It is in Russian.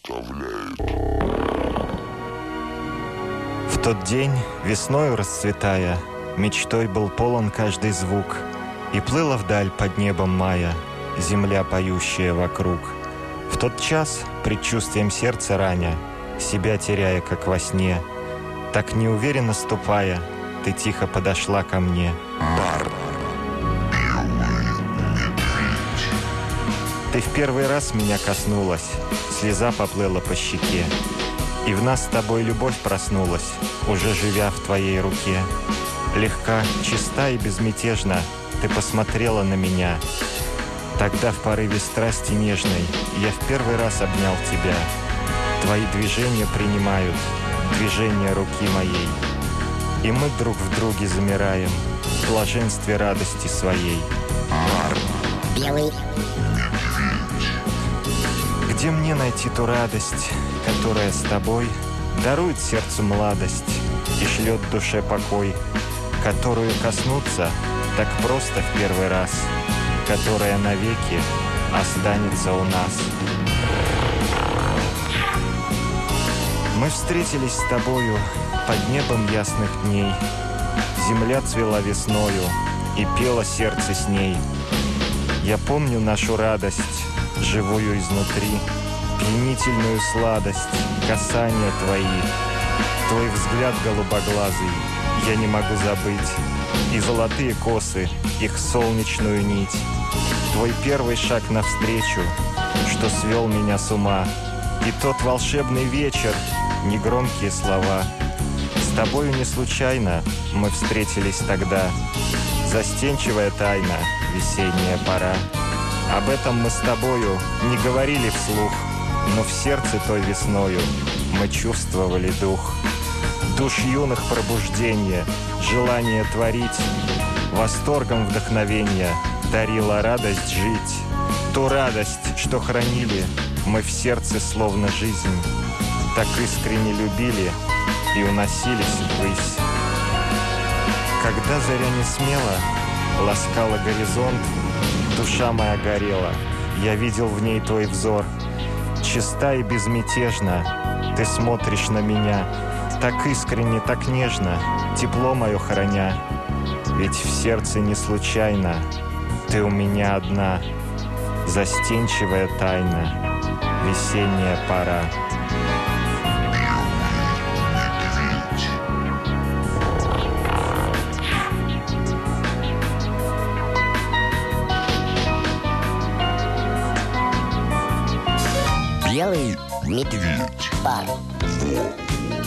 В тот день, весною расцветая, мечтой был полон каждый звук, и плыла вдаль под небом мая земля, поющая вокруг. В тот час, предчувствием сердца раня, себя теряя, как во сне, так неуверенно ступая, ты тихо подошла ко мне. Ты в первый раз меня коснулась, слеза поплыла по щеке, и в нас с тобой любовь проснулась, уже живя в твоей руке. Легка, чиста и безмятежна ты посмотрела на меня. Тогда в порыве страсти нежной я в первый раз обнял тебя. Твои движения принимают движения руки моей, и мы друг в друге замираем в блаженстве радости своей. Белый. Где мне найти ту радость, которая с тобой дарует сердцу младость и шлет душе покой, которую коснуться так просто в первый раз, которая навеки останется у нас? Мы встретились с тобою под небом ясных дней. Земля цвела весною, и пело сердце с ней. Я помню нашу радость, живую изнутри, пьянительную сладость, касания твои. Твой взгляд голубоглазый я не могу забыть, и золотые косы, их солнечную нить. Твой первый шаг навстречу, что свел меня с ума, и тот волшебный вечер, негромкие слова. С тобою не случайно мы встретились тогда. Застенчивая тайна, весенняя пора. Об этом мы с тобою не говорили вслух, но в сердце той весною мы чувствовали дух. Душ юных пробуждения, желание творить, восторгом вдохновения дарила радость жить. Ту радость, что хранили мы в сердце словно жизнь, так искренне любили и уносились ввысь. Когда заря не смела ласкала горизонт, душа моя горела, я видел в ней твой взор. Чиста и безмятежно ты смотришь на меня, так искренне, так нежно, тепло мое храня. Ведь в сердце не случайно ты у меня одна, застенчивая тайна, весенняя пора. Белый медведь. Бар.